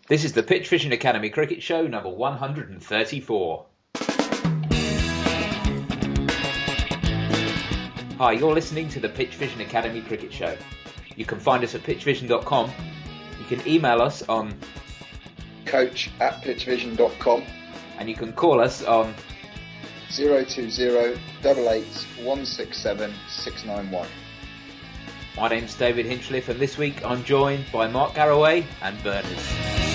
This is the Pitch Vision Academy Cricket Show number 134. Hi, you're listening to the Pitch Vision Academy Cricket Show. You can find us at pitchvision.com. You can email us on coach@pitchvision.com, and you can call us on 020 88 167 691. My name's David Hinchliffe, and this week I'm joined by Mark Garraway and Berners.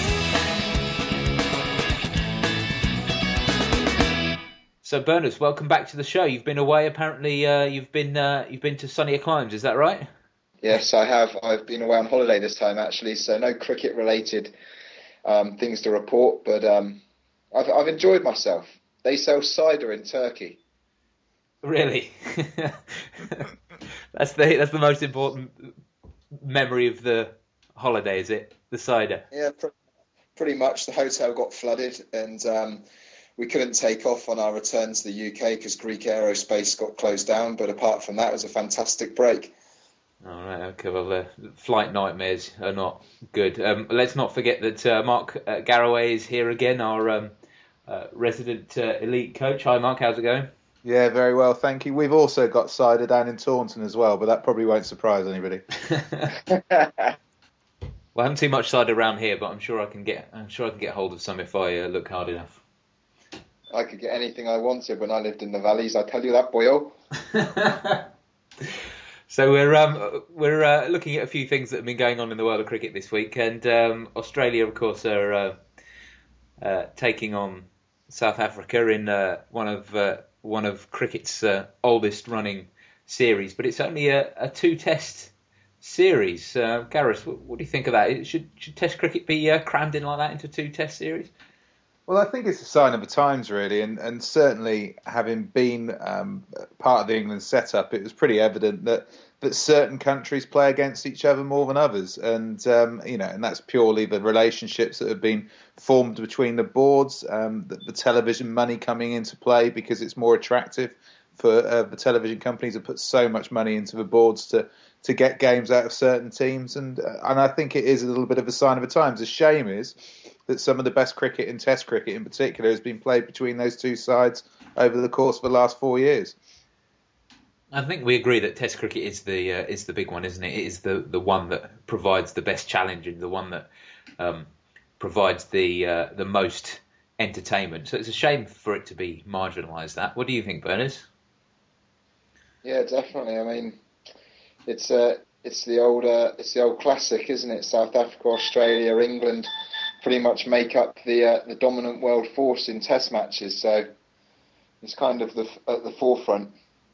So Berners, welcome back to the show. You've been away. Apparently, you've been to sunnier climes. Is that right? Yes, I have. I've been away on holiday this time, actually, so no cricket-related things to report. But I've enjoyed myself. They sell cider in Turkey. Really? That's the most important memory of the holiday, is it? The cider. Yeah, pretty much. The hotel got flooded, and we couldn't take off on our return to the UK because Greek aerospace got closed down. But apart from that, it was a fantastic break. All right, okay. Well, flight nightmares are not good. Let's not forget that Mark Garraway is here again, our resident elite coach. Hi, Mark. How's it going? Yeah, very well, thank you. We've also got cider down in Taunton as well, but that probably won't surprise anybody. Well, I haven't seen much cider around here, but I'm sure I can get hold of some if I look hard enough. I could get anything I wanted when I lived in the valleys. I tell you that, boyo. So we're looking at a few things that have been going on in the world of cricket this week, and Australia, of course, are taking on South Africa in one of cricket's oldest running series, but it's only a two-test series. Gareth, what do you think of that? Should Test cricket be crammed in like that into two-test series? Well, I think it's a sign of the times, really, and certainly having been part of the England setup, it was pretty evident that certain countries play against each other more than others, and and that's purely the relationships that have been formed between the boards, the television money coming into play because it's more attractive for the television companies to put so much money into the boards to get games out of certain teams, and I think it is a little bit of a sign of the times. The shame is that some of the best cricket in Test cricket in particular has been played between those two sides over the course of the last 4 years. I think we agree that Test cricket is the big one, isn't it? It is the one that provides the best challenge and the one that provides the most entertainment. So it's a shame for it to be marginalised. That. What do you think, Berners? Yeah, definitely. I mean, it's the old classic, isn't it? South Africa, Australia, England pretty much make up the dominant world force in Test matches. So it's kind of at the forefront.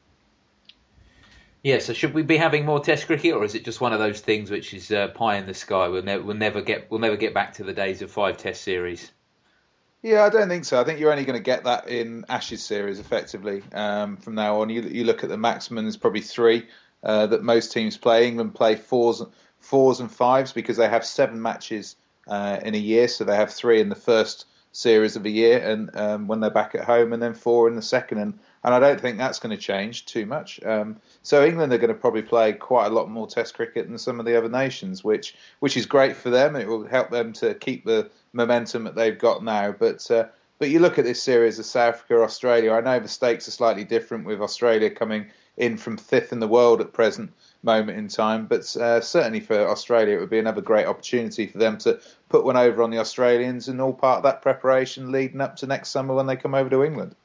Yeah, so should we be having more Test cricket, or is it just one of those things which is pie in the sky? We'll never get back to the days of 5 Test series. Yeah, I don't think so. I think you're only going to get that in Ashes series effectively from now on. You look at the maximum, there's probably 3 that most teams play. England play fours and 5s because they have 7 matches in a year, so they have 3 in the first series of a year, and when they're back at home, and then 4 in the second, and I don't think that's going to change too much. So England are going to probably play quite a lot more Test cricket than some of the other nations, which is great for them. It will help them to keep the momentum that they've got now. But you look at this series of South Africa, Australia. I know the stakes are slightly different with Australia coming in from 5th in the world at present moment in time, but certainly for Australia it would be another great opportunity for them to put one over on the Australians, and all part of that preparation leading up to next summer when they come over to England.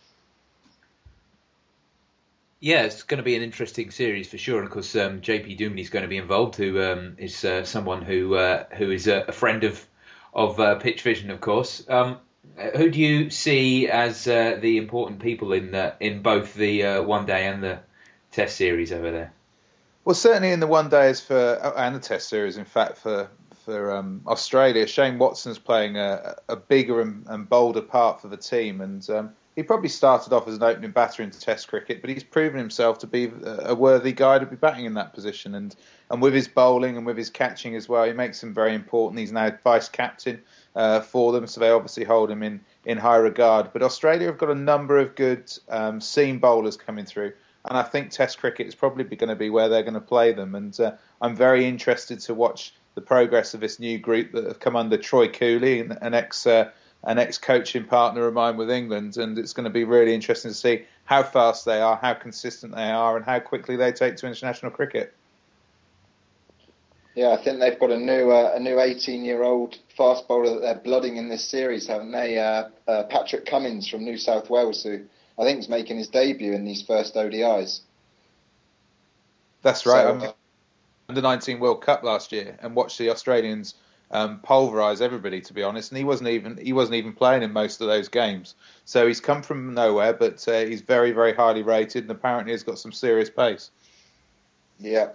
Yeah, it's going to be an interesting series for sure, and of course JP Duminy is going to be involved, who is someone who is a friend of Pitch Vision, of course. Who do you see as the important people in both the one day and the Test series over there? Well, certainly in the one days and the Test series, in fact, for Australia, Shane Watson's playing a bigger and bolder part for the team, and he probably started off as an opening batter into Test cricket, but he's proven himself to be a worthy guy to be batting in that position, and with his bowling and with his catching as well, he makes him very important. He's now vice captain for them, so they obviously hold him in high regard. But Australia have got a number of good seam bowlers coming through, and I think Test cricket is probably going to be where they're going to play them. And I'm very interested to watch the progress of this new group that have come under Troy Cooley, an ex-coaching partner of mine with England, and it's going to be really interesting to see how fast they are, how consistent they are, and how quickly they take to international cricket. Yeah, I think they've got a new 18-year-old fast bowler that they're blooding in this series, haven't they? Patrick Cummins from New South Wales, who I think is making his debut in these first ODIs. That's right. So, under 19 World Cup last year, and watched the Australians pulverise everybody, to be honest. And he wasn't even playing in most of those games. So he's come from nowhere, but he's very, very highly rated, and apparently has got some serious pace. Yeah.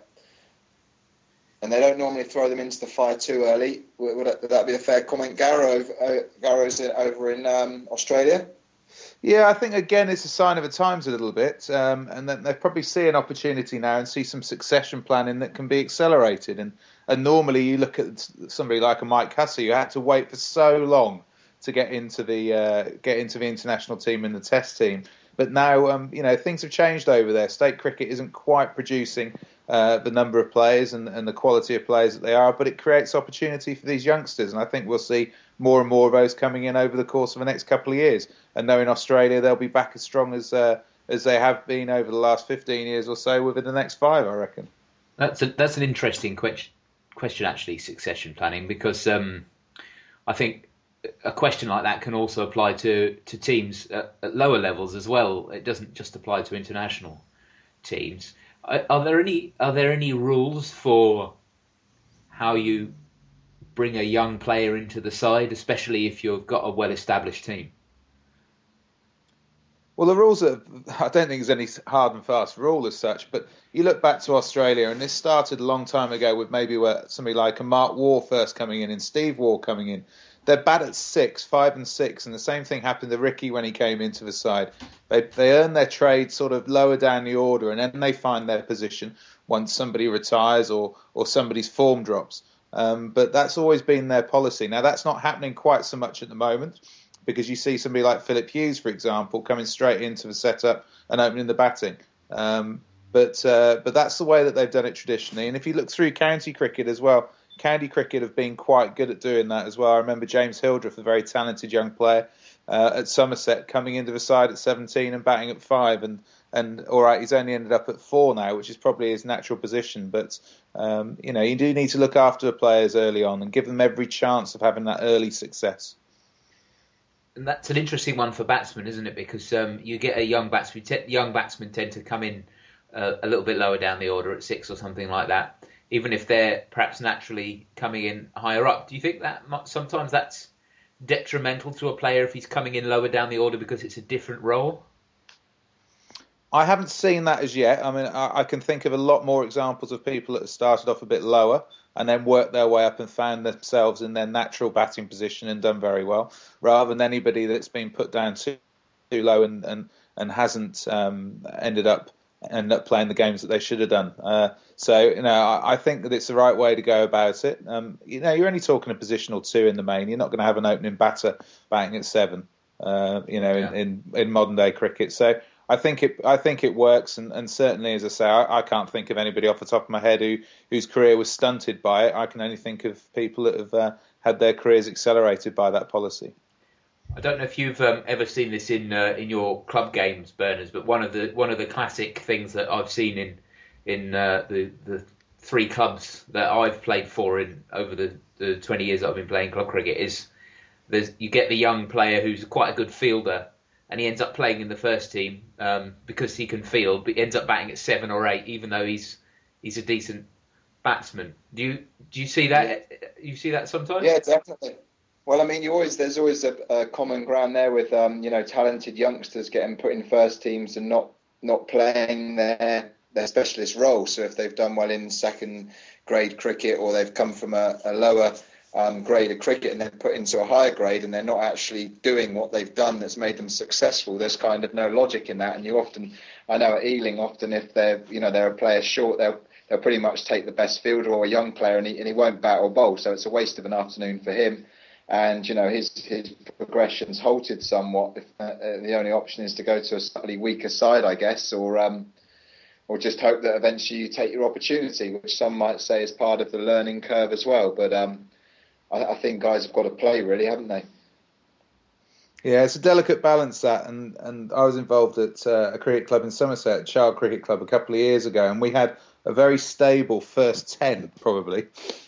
And they don't normally throw them into the fire too early. Would that be a fair comment? Garrow's over in Australia? Yeah, I think, again, it's a sign of the times a little bit. And then they probably see an opportunity now and see some succession planning that can be accelerated. And normally you look at somebody like a Mike Hussey, who had to wait for so long to get into the international team and the Test team. But now, things have changed over there. State cricket isn't quite producing the number of players and the quality of players that they are, but it creates opportunity for these youngsters, and I think we'll see more and more of those coming in over the course of the next couple of years. And now in Australia, they'll be back as strong as they have been over the last 15 years or so within the next 5, I reckon. That's an interesting question, actually, succession planning, because I think a question like that can also apply to teams at lower levels as well. It doesn't just apply to international teams. Are there any rules for how you bring a young player into the side, especially if you've got a well-established team? Well, the rules I don't think there's any hard and fast rule as such, but you look back to Australia, and this started a long time ago with maybe where somebody like a Mark Waugh first coming in and Steve Waugh coming in. They're bad at 5 and 6, and the same thing happened to Ricky when he came into the side. They earn their trade sort of lower down the order, and then they find their position once somebody retires or somebody's form drops. But that's always been their policy. Now, that's not happening quite so much at the moment, because you see somebody like Philip Hughes, for example, coming straight into the setup and opening the batting. But that's the way that they've done it traditionally. And if you look through county cricket as well, county cricket have been quite good at doing that as well. I remember James Hildreth, a very talented young player at Somerset, coming into the side at 17 and batting at 5. And all right, he's only ended up at 4 now, which is probably his natural position. But, you do need to look after the players early on and give them every chance of having that early success. And that's an interesting one for batsmen, isn't it? Because you get a young batsman. Young batsmen tend to come in a little bit lower down the order at 6 or something like that, even if they're perhaps naturally coming in higher up. Do you think that sometimes that's detrimental to a player if he's coming in lower down the order because it's a different role? I haven't seen that as yet. I mean, I can think of a lot more examples of people that have started off a bit lower and then worked their way up and found themselves in their natural batting position and done very well, rather than anybody that's been put down too low and hasn't ended up playing the games that they should have done. So I think that it's the right way to go about it. You're only talking a position or two in the main. You're not going to have an opening batter batting at 7. In modern day cricket. So I think it works, and certainly, as I say, I can't think of anybody off the top of my head whose career was stunted by it. I can only think of people that have had their careers accelerated by that policy. I don't know if you've ever seen this in your club games, Berners, but one of the classic things that I've seen in the 3 clubs that I've played for over the 20 years that I've been playing club cricket is you get the young player who's quite a good fielder, and he ends up playing in the first team because he can field, but he ends up batting at 7 or 8, even though he's a decent batsman. Do you see that? You see that sometimes? Yeah, definitely. Well, I mean, there's always a common ground there with talented youngsters getting put in first teams and not playing their specialist role. So if they've done well in second grade cricket, or they've come from a lower grade of cricket and then put into a higher grade, and they're not actually doing what they've done that's made them successful, there's kind of no logic in that. And I know at Ealing, often if they're a player short, they'll pretty much take the best fielder or a young player, and he won't bat or bowl. So it's a waste of an afternoon for him. And his progression's halted somewhat. If the only option is to go to a slightly weaker side, I guess, or just hope that eventually you take your opportunity, which some might say is part of the learning curve as well. But I think guys have got to play, really, haven't they? Yeah, it's a delicate balance, that, and I was involved at a cricket club in Somerset, Child Cricket Club, a couple of years ago, and we had a very stable first 10, probably,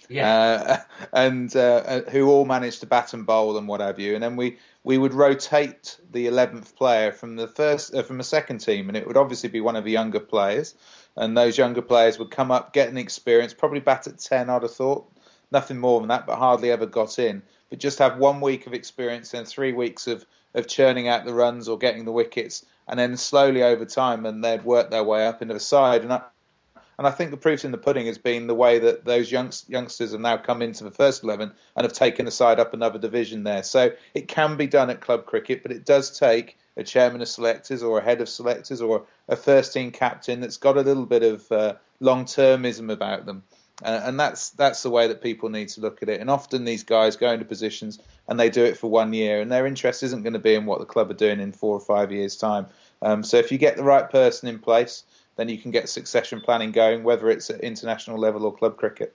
and who all managed to bat and bowl and what have you, and then we would rotate the 11th player from the second team, and it would obviously be one of the younger players, and those younger players would come up, get an experience, probably bat at 10, I'd have thought, nothing more than that, but hardly ever got in. But just have 1 week of experience and 3 weeks of churning out the runs or getting the wickets, and then slowly over time, and they'd work their way up into the side. And I think the proof's in the pudding has been the way that those youngsters have now come into the first 11 and have taken the side up another division there. So it can be done at club cricket, but it does take a chairman of selectors or a head of selectors or a first team captain that's got a little bit of long-termism about them. And that's the way that people need to look at it. And often these guys go into positions and they do it for 1 year, and their interest isn't going to be in what the club are doing in 4 or 5 years' time. So if you get the right person in place, then you can get succession planning going, whether it's at international level or club cricket.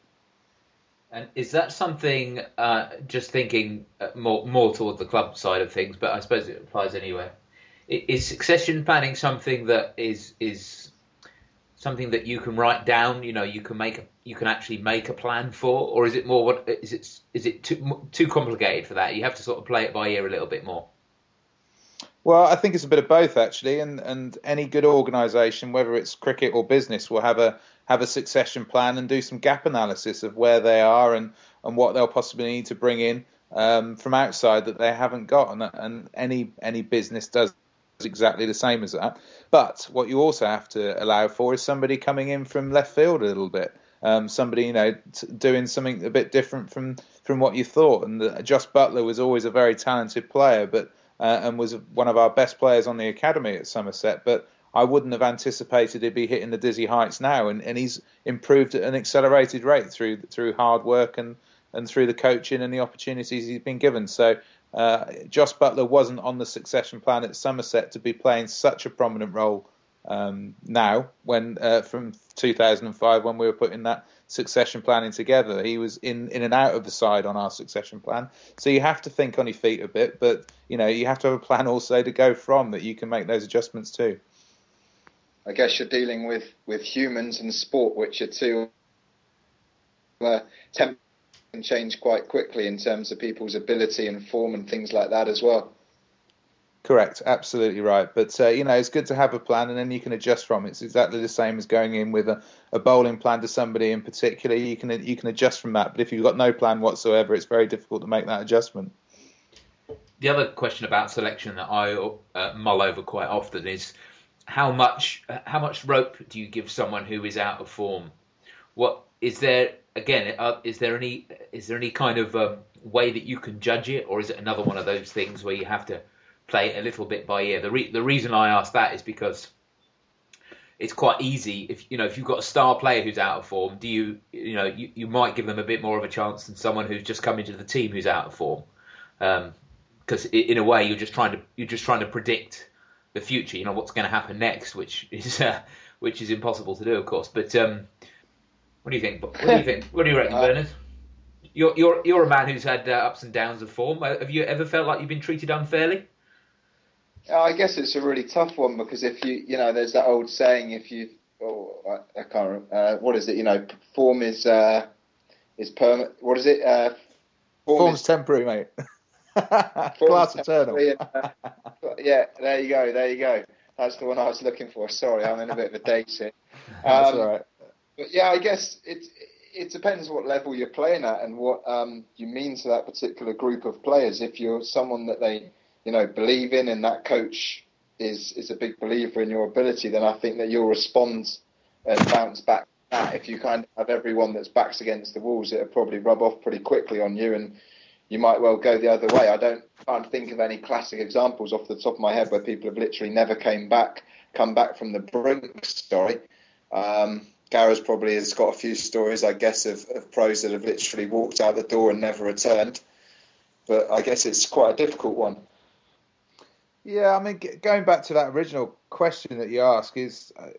And is that something, just thinking more toward the club side of things, but I suppose it applies anywhere. Is succession planning something that is something that you can write down? You know, you can actually make a plan for, or is it more is it too complicated for that? You have to sort of play it by ear a little bit more. Well, I think it's a bit of both, actually, and any good organisation, whether it's cricket or business, will have a succession plan and do some gap analysis of where they are and what they'll possibly need to bring in from outside that they haven't got, and any business does exactly the same as that. But what you also have to allow for is somebody coming in from left field a little bit, somebody doing something a bit different from what you thought. And Josh Buttler was always a very talented player, but and was one of our best players on the academy at Somerset, but I wouldn't have anticipated he'd be hitting the dizzy heights now, and he's improved at an accelerated rate through hard work and through the coaching and the opportunities he's been given. So Josh Buttler wasn't on the succession plan at Somerset to be playing such a prominent role now, when from 2005 when we were putting that succession planning together. He was in and out of the side on our succession plan. So you have to think on your feet a bit, but you have to have a plan also to go from that you can make those adjustments too. I guess you're dealing with humans and sport, which are two can change quite quickly in terms of people's ability and form and things like that as well. Correct, absolutely right. But it's good to have a plan, and then you can adjust from it. It's exactly the same as going in with a bowling plan to somebody in particular. You can adjust from that. But if you've got no plan whatsoever, it's very difficult to make that adjustment. The other question about selection that I mull over quite often is how much rope do you give someone who is out of form? What is there? Again, is there any kind of way that you can judge it, or is it another one of those things where you have to play it a little bit by ear? The reason I ask that is because it's quite easy if you've got a star player who's out of form. You might give them a bit more of a chance than someone who's just come into the team who's out of form, because in a way you're just trying to predict the future. What's going to happen next, which is impossible to do, of course. But what do you think? What do you reckon, Bernard? You're a man who's had ups and downs of form. Have you ever felt like you've been treated unfairly? I guess it's a really tough one, because if there's that old saying, I can't remember, what is it? Form is permanent. What is it? Form's temporary, mate. Class eternal. Yeah, there you go. That's the one I was looking for. Sorry, I'm in a bit of a daze here. That's all right. But yeah, I guess it depends what level you're playing at and what you mean to that particular group of players. If you're someone that they believe in, and that coach is a big believer in your ability, then I think that you'll respond and bounce back to that. If you kind of have everyone that's backs against the walls, it'll probably rub off pretty quickly on you, and you might well go the other way. I can't think of any classic examples off the top of my head where people have literally never come back from the brink. Sorry. Gareth probably has got a few stories, I guess, of pros that have literally walked out the door and never returned. But I guess it's quite a difficult one. Yeah, I mean, going back to that original question that you asked, is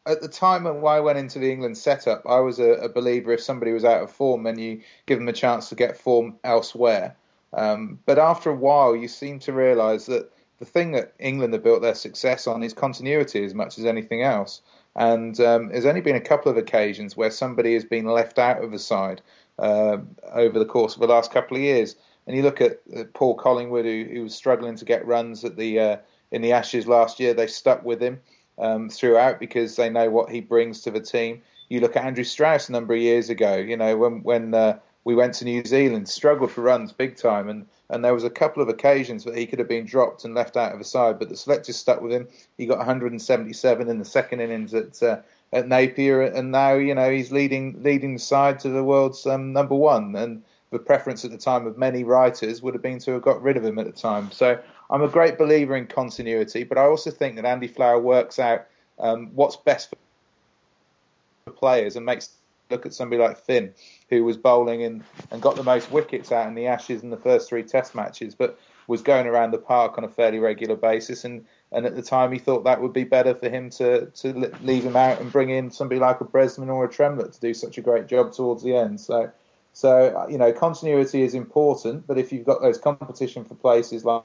at the time when I went into the England setup, I was a believer if somebody was out of form, then you give them a chance to get form elsewhere. But after a while, you seem to realise that the thing that England have built their success on is continuity as much as anything else. And there's only been a couple of occasions where somebody has been left out of the side over the course of the last couple of years. And you look at Paul Collingwood, who was struggling to get runs at in the Ashes last year. They stuck with him throughout because they know what he brings to the team. You look at Andrew Strauss a number of years ago. You know, when we went to New Zealand, struggled for runs big time, and there was a couple of occasions that he could have been dropped and left out of the side, but the selectors stuck with him. He got 177 in the second innings at Napier, and now he's leading the side to the world's number one. And the preference at the time of many writers would have been to have got rid of him at the time. So I'm a great believer in continuity, but I also think that Andy Flower works out what's best for players and makes look at somebody like Finn, who was bowling and got the most wickets out in the Ashes in the first 3 Test matches, but was going around the park on a fairly regular basis. And at the time, he thought that would be better for him to leave him out and bring in somebody like a Bresman or a Tremlett to do such a great job towards the end. So continuity is important, but if you've got those competition for places like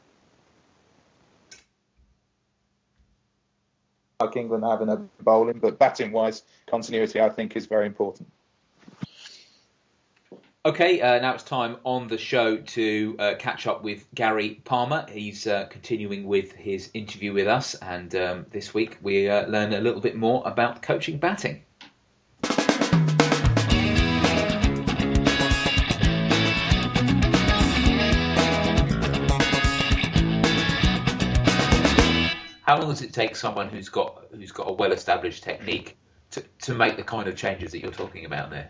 England having a bowling, but batting-wise, continuity, I think, is very important. Okay, now it's time on the show to catch up with Gary Palmer. He's continuing with his interview with us, and this week we learn a little bit more about coaching batting. How long does it take someone who's got a well-established technique to make the kind of changes that you're talking about there?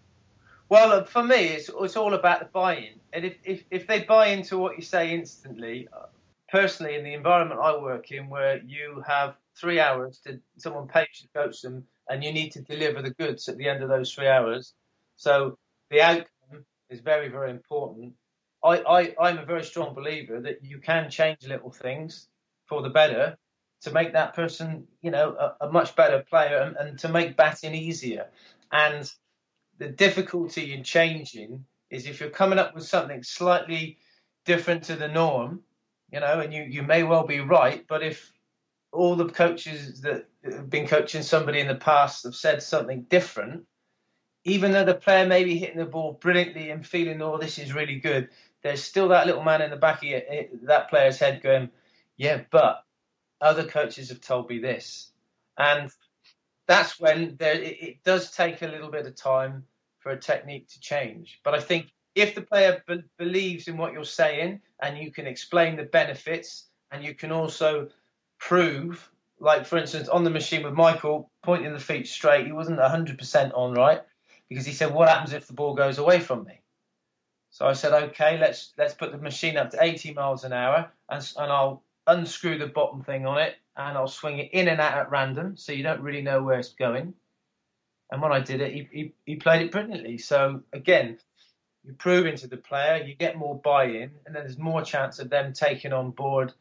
Well, for me, it's all about the buy-in. And if they buy into what you say instantly, personally, in the environment I work in, where you have 3 hours to someone pays to coach them, and you need to deliver the goods at the end of those 3 hours. So the outcome is very, very important. I'm a very strong believer that you can change little things for the better to make that person, a much better player and to make batting easier. And the difficulty in changing is if you're coming up with something slightly different to the norm, and you may well be right, but if all the coaches that have been coaching somebody in the past have said something different, even though the player may be hitting the ball brilliantly and feeling, this is really good, there's still that little man in the back of that player's head going, yeah, but other coaches have told me this. And that's when it does take a little bit of time for a technique to change. But I think if the player believes in what you're saying and you can explain the benefits and you can also prove, like, for instance, on the machine with Michael, pointing the feet straight, he wasn't 100% on, right? Because he said, what happens if the ball goes away from me? So I said, okay, let's put the machine up to 80 miles an hour and I'll unscrew the bottom thing on it and I'll swing it in and out at random so you don't really know where it's going. And when I did it, he played it brilliantly. So again, you're proving to the player, you get more buy-in, and then there's more chance of them taking on board,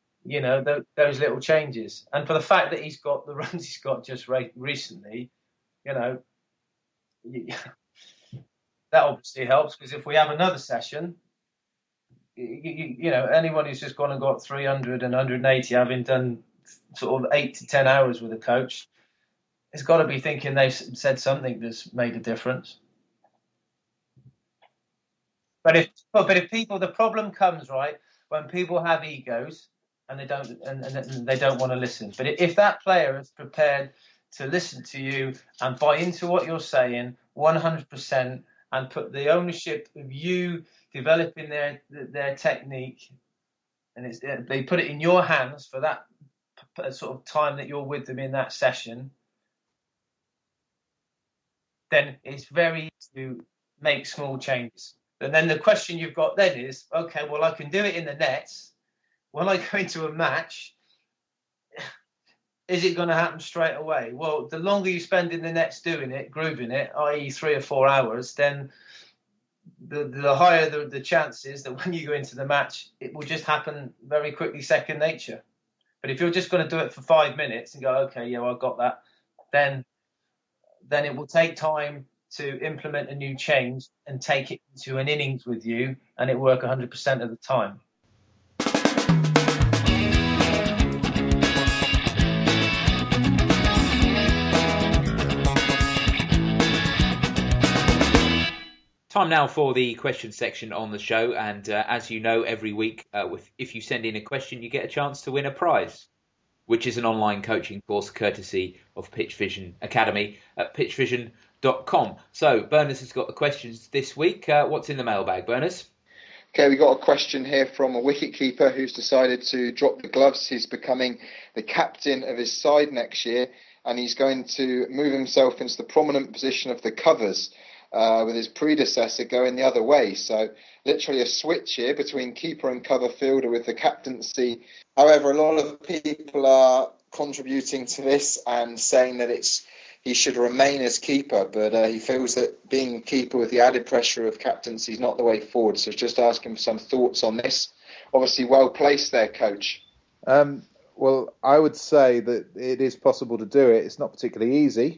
those little changes. And for the fact that he's got the runs he's got just recently, that obviously helps, because if we have another session, anyone who's just gone and got 300 and 180, having done sort of 8 to 10 hours with a coach, has got to be thinking they've said something that's made a difference. But if people, the problem comes, right, when people have egos and they don't want to listen. But if that player is prepared to listen to you and buy into what you're saying 100% and put the ownership of you developing their technique, and they put it in your hands for that sort of time that you're with them in that session, then it's very easy to make small changes. And then the question you've got then is, okay, well, I can do it in the nets. When I go into a match, is it going to happen straight away? Well, the longer you spend in the nets doing it, grooving it, i.e. 3 or 4 hours, then the higher the chances that when you go into the match, it will just happen very quickly, second nature. But if you're just going to do it for 5 minutes and go, okay, yeah, well, I've got that, then it will take time to implement a new change and take it into an innings with you, and it work 100% of the time. Time now for the question section on the show, and as you know, every week, if you send in a question, you get a chance to win a prize, which is an online coaching course courtesy of Pitch Vision Academy at pitchvision.com. So, Berners has got the questions this week. What's in the mailbag, Berners? Okay, we got a question here from a wicketkeeper who's decided to drop the gloves. He's becoming the captain of his side next year, and he's going to move himself into the prominent position of the covers, with his predecessor going the other way. So literally a switch here between keeper and cover fielder with the captaincy. However, a lot of people are contributing to this and saying that he should remain as keeper, but he feels that being keeper with the added pressure of captaincy is not the way forward. So just asking for some thoughts on this. Obviously well placed there, Coach. Well, I would say that it is possible to do it. It's not particularly easy.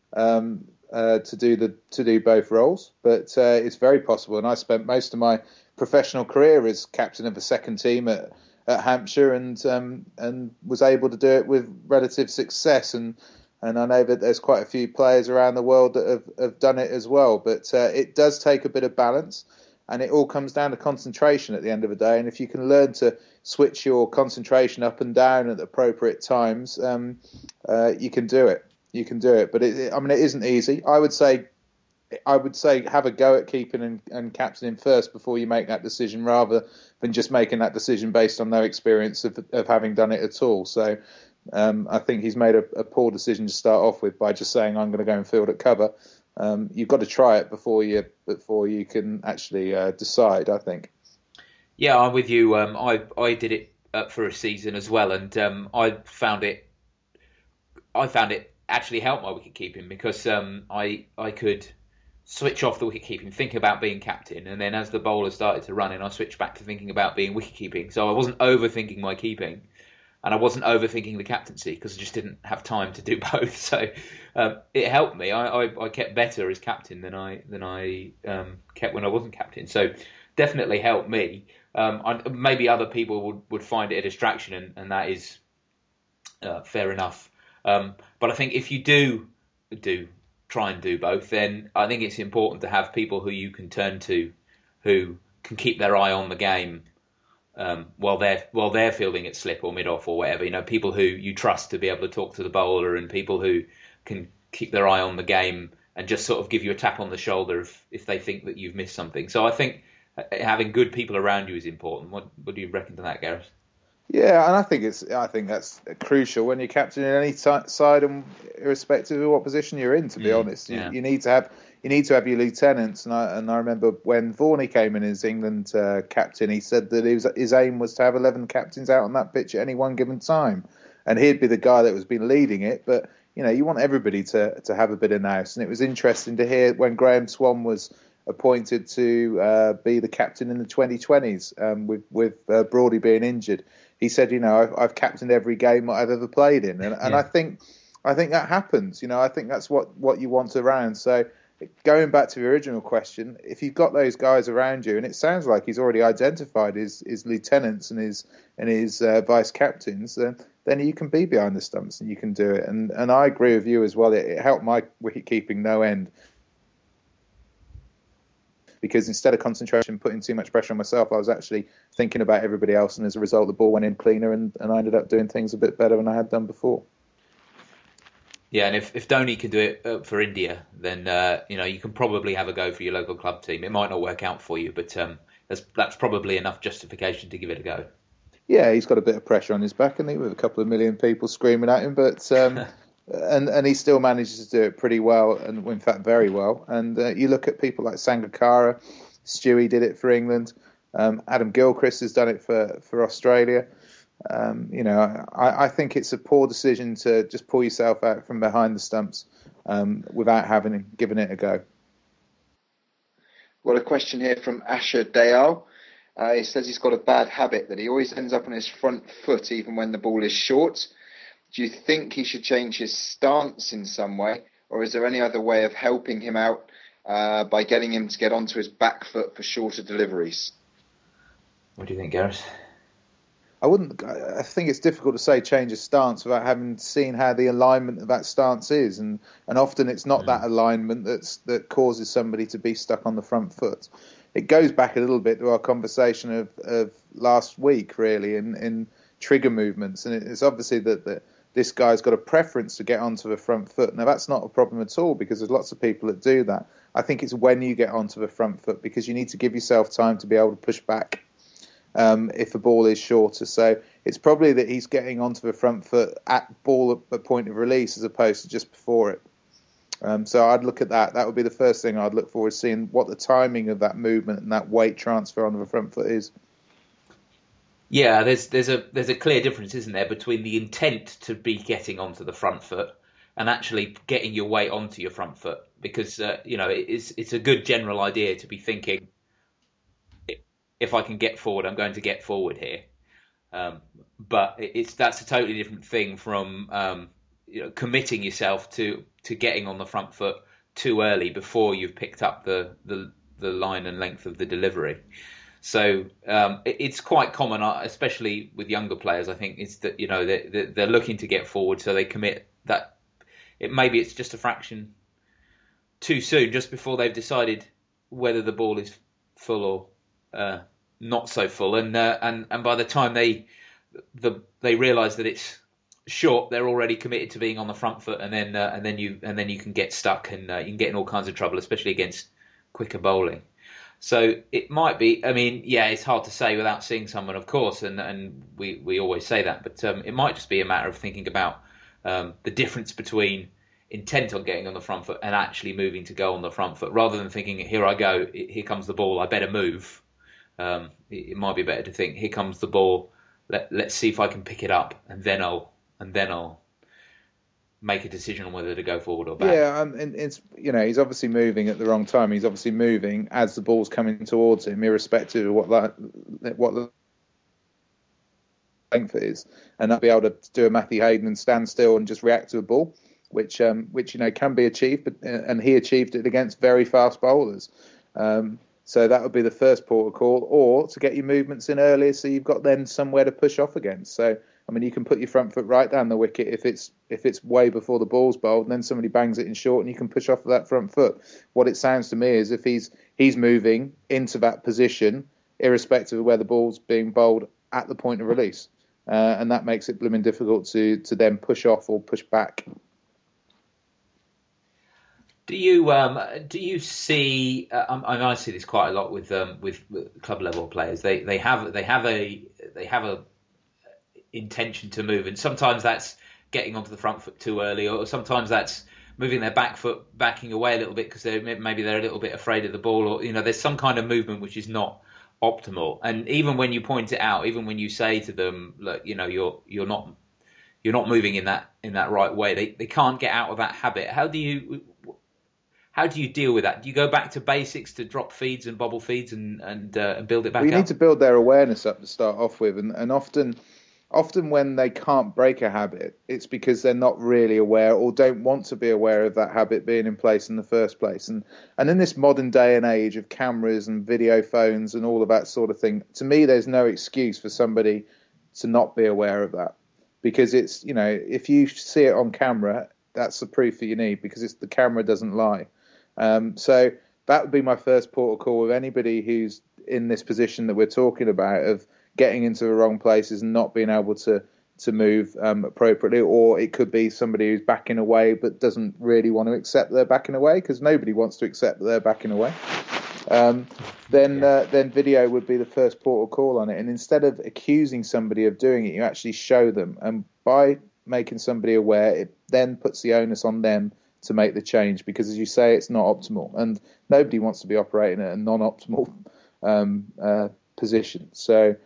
To do both roles, but it's very possible. And I spent most of my professional career as captain of a second team at Hampshire, and was able to do it with relative success. And I know that there's quite a few players around the world that have done it as well. But it does take a bit of balance, and it all comes down to concentration at the end of the day. And if you can learn to switch your concentration up and down at the appropriate times, you can do it. You can do it, but it isn't easy. I would say have a go at keeping and captaining first before you make that decision, rather than just making that decision based on no experience of having done it at all. So I think he's made a poor decision to start off with by just saying I'm going to go and field at cover. You've got to try it before you can actually decide, I think. Yeah, I'm with you. I did it for a season as well, and I found it actually helped my wicket keeping, because I could switch off the wicket keeping, think about being captain, and then as the bowler started to run in, I switched back to thinking about being wicket keeping. So I wasn't overthinking my keeping, and I wasn't overthinking the captaincy, because I just didn't have time to do both. So it helped me. I kept better as captain than I kept when I wasn't captain. So definitely helped me. Maybe other people would find it a distraction, and that is fair enough. But I think if you do try and do both, then I think it's important to have people who you can turn to, who can keep their eye on the game while they're fielding it slip or mid off or whatever. You know, people who you trust to be able to talk to the bowler, and people who can keep their eye on the game and just sort of give you a tap on the shoulder if they think that you've missed something. So I think having good people around you is important. What do you reckon to that, Gareth? Yeah, and I think that's crucial when you're captaining any side, and irrespective of what position you're in. To be honest, you need to have your lieutenants. And I remember when Varney came in as England captain, he said that his aim was to have 11 captains out on that pitch at any one given time, and he'd be the guy that was been leading it. But you want everybody to have a bit of nous. And it was interesting to hear when Graham Swan was appointed to be the captain in the 2020s, with Broady being injured. He said, I've captained every game I've ever played in, and I think that happens. I think that's what you want around. So going back to the original question, if you've got those guys around you, and it sounds like he's already identified his lieutenants and his vice captains, then you can be behind the stumps and you can do it. And I agree with you as well. It helped my wicket keeping no end. Because instead of concentration, putting too much pressure on myself, I was actually thinking about everybody else, and as a result, the ball went in cleaner, and I ended up doing things a bit better than I had done before. Yeah, and if Dhoni can do it for India, then you can probably have a go for your local club team. It might not work out for you, but that's probably enough justification to give it a go. Yeah, he's got a bit of pressure on his back, and with a couple of million people screaming at him, but. And he still manages to do it pretty well, and in fact very well. And you look at people like Sangakkara, Stewie did it for England, Adam Gilchrist has done it for Australia. I think it's a poor decision to just pull yourself out from behind the stumps without given it a go. Got a question here from Asher Dayal. He says he's got a bad habit that he always ends up on his front foot even when the ball is short. Do you think he should change his stance in some way, or is there any other way of helping him out by getting him to get onto his back foot for shorter deliveries? What do you think, Gareth? I think it's difficult to say change his stance without having seen how the alignment of that stance is, and often it's not that alignment that causes somebody to be stuck on the front foot. It goes back a little bit to our conversation of last week, really, in trigger movements, and it's obviously that this guy's got a preference to get onto the front foot. Now, that's not a problem at all, because there's lots of people that do that. I think it's when you get onto the front foot, because you need to give yourself time to be able to push back if the ball is shorter. So it's probably that he's getting onto the front foot at point of release as opposed to just before it. So I'd look at that. That would be the first thing I'd look for, is seeing what the timing of that movement and that weight transfer onto the front foot is. Yeah, there's a clear difference, isn't there, between the intent to be getting onto the front foot and actually getting your weight onto your front foot. Because it's a good general idea to be thinking, if I can get forward, I'm going to get forward here. But that's a totally different thing from committing yourself to getting on the front foot too early before you've picked up the line and length of the delivery. So it's quite common, especially with younger players, I think, is that they're looking to get forward, so they commit that. Maybe it's just a fraction too soon, just before they've decided whether the ball is full or not so full, and by the time they realise that it's short, they're already committed to being on the front foot, and then you can get stuck, and you can get in all kinds of trouble, especially against quicker bowling. So it might be. I mean, yeah, it's hard to say without seeing someone, of course, and we always say that, but it might just be a matter of thinking about the difference between intent on getting on the front foot and actually moving to go on the front foot, rather than thinking, here I go, here comes the ball, I better move. It might be better to think, here comes the ball, let's see if I can pick it up, and then I'll make a decision on whether to go forward or back. Yeah, and it's he's obviously moving at the wrong time. He's obviously moving as the ball's coming towards him, irrespective of what the length it is, and not be able to do a Matthew Hayden and stand still and just react to a ball, which can be achieved, and he achieved it against very fast bowlers. So that would be the first port of call, or to get your movements in earlier, so you've got then somewhere to push off against. So I mean, you can put your front foot right down the wicket if it's way before the ball's bowled, and then somebody bangs it in short, and you can push off of that front foot. What it sounds to me is if he's moving into that position, irrespective of where the ball's being bowled at the point of release, and that makes it blooming difficult to then push off or push back. Do you see? I see this quite a lot with club level players. They have a intention to move, and sometimes that's getting onto the front foot too early, or sometimes that's moving their back foot, backing away a little bit because maybe they're a little bit afraid of the ball, or there's some kind of movement which is not optimal. And even when you point it out, even when you say to them, look, you're not moving in that right way, they can't get out of that habit. How do you deal with that? Do you go back to basics, to drop feeds and bobble feeds and build it back up? You need to build their awareness up to start off with, and often when they can't break a habit, it's because they're not really aware or don't want to be aware of that habit being in place in the first place. And in this modern day and age of cameras and video phones and all of that sort of thing, to me, there's no excuse for somebody to not be aware of that, because it's, if you see it on camera, that's the proof that you need, because the camera doesn't lie. So that would be my first port of call with anybody who's in this position that we're talking about, of getting into the wrong places and not being able to move appropriately. Or it could be somebody who's backing away but doesn't really want to accept they're backing away, because nobody wants to accept that they're backing away. Then video would be the first port of call on it. And instead of accusing somebody of doing it, you actually show them. And by making somebody aware, it then puts the onus on them to make the change, because, as you say, it's not optimal, and nobody wants to be operating at a non-optimal position. So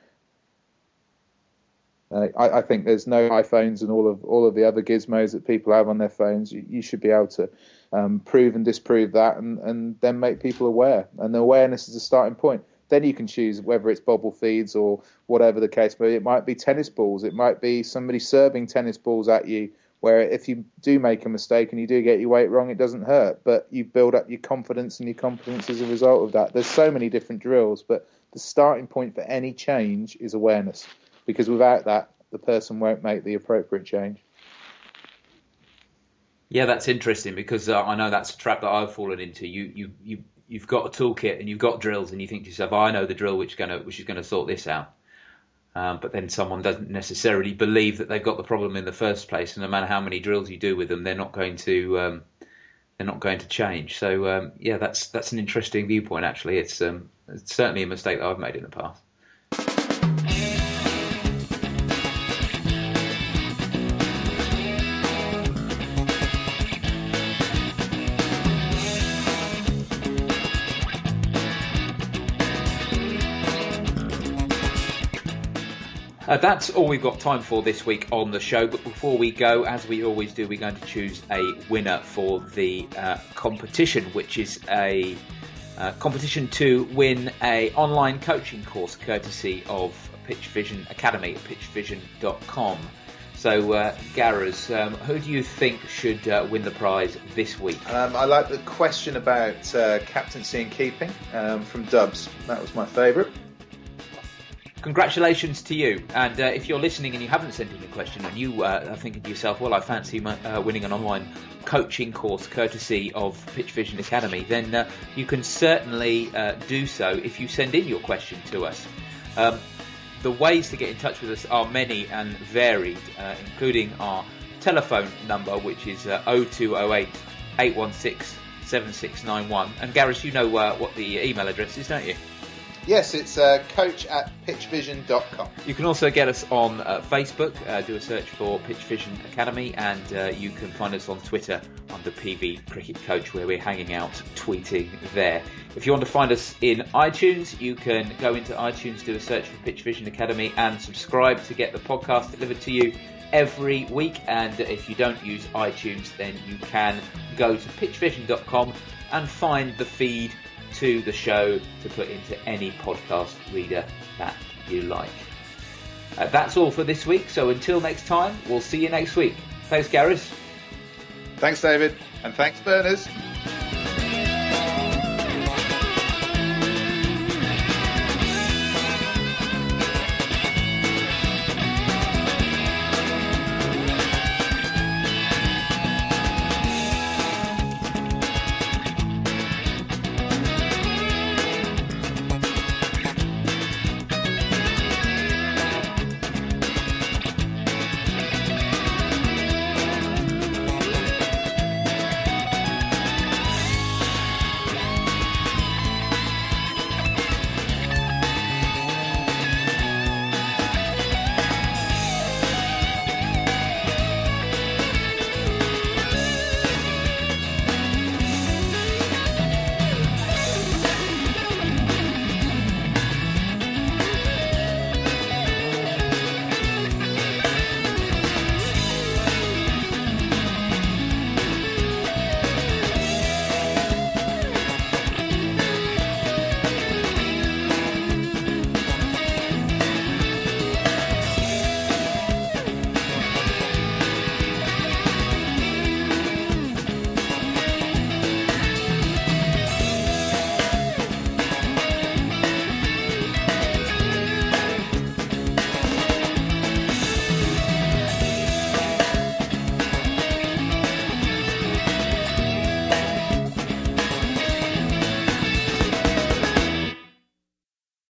I think there's no iPhones and all of the other gizmos that people have on their phones. You should be able to prove and disprove that, and then make people aware. And the awareness is the starting point. then you can choose whether it's bobble feeds or whatever the case may be. It might be tennis balls. It might be somebody serving tennis balls at you, where if you do make a mistake and you do get your weight wrong, it doesn't hurt, but you build up your confidence and your competence as a result of that. There's so many different drills, but the starting point for any change is awareness, because without that, the person won't make the appropriate change. Yeah, that's interesting, because I know that's a trap that I've fallen into. You've got a toolkit and you've got drills, and you think to yourself, I know the drill which is going to sort this out. But then someone doesn't necessarily believe that they've got the problem in the first place, and no matter how many drills you do with them, they're not going to change. So yeah, that's an interesting viewpoint. Actually, it's certainly a mistake that I've made in the past. That's all we've got time for this week on the show. But before we go, as we always do, we're going to choose a winner for the competition, which is a competition to win a online coaching course courtesy of Pitch Vision Academy at pitchvision.com. So, Gareth, who do you think should win the prize this week? I like the question about captaincy and keeping from Dubs. That was my favourite. Congratulations to you. And if you're listening and you haven't sent in a question and you are thinking to yourself, well, I fancy winning an online coaching course courtesy of Pitch Vision Academy, then you can certainly do so if you send in your question to us. The ways to get in touch with us are many and varied, including our telephone number, which is 0208 816 7691. And Gareth, you know what the email address is, don't you? Yes, it's coach@pitchvision.com. You can also get us on Facebook. Do a search for Pitch Vision Academy, and you can find us on Twitter under PV Cricket Coach, where we're hanging out tweeting there. If you want to find us in iTunes, you can go into iTunes, do a search for Pitch Vision Academy, and subscribe to get the podcast delivered to you every week. And if you don't use iTunes, then you can go to pitchvision.com and find the feed to the show to put into any podcast reader that you like. That's all for this week, so until next time, we'll see you next week. Thanks, Gareth. Thanks, David, and thanks, Berners.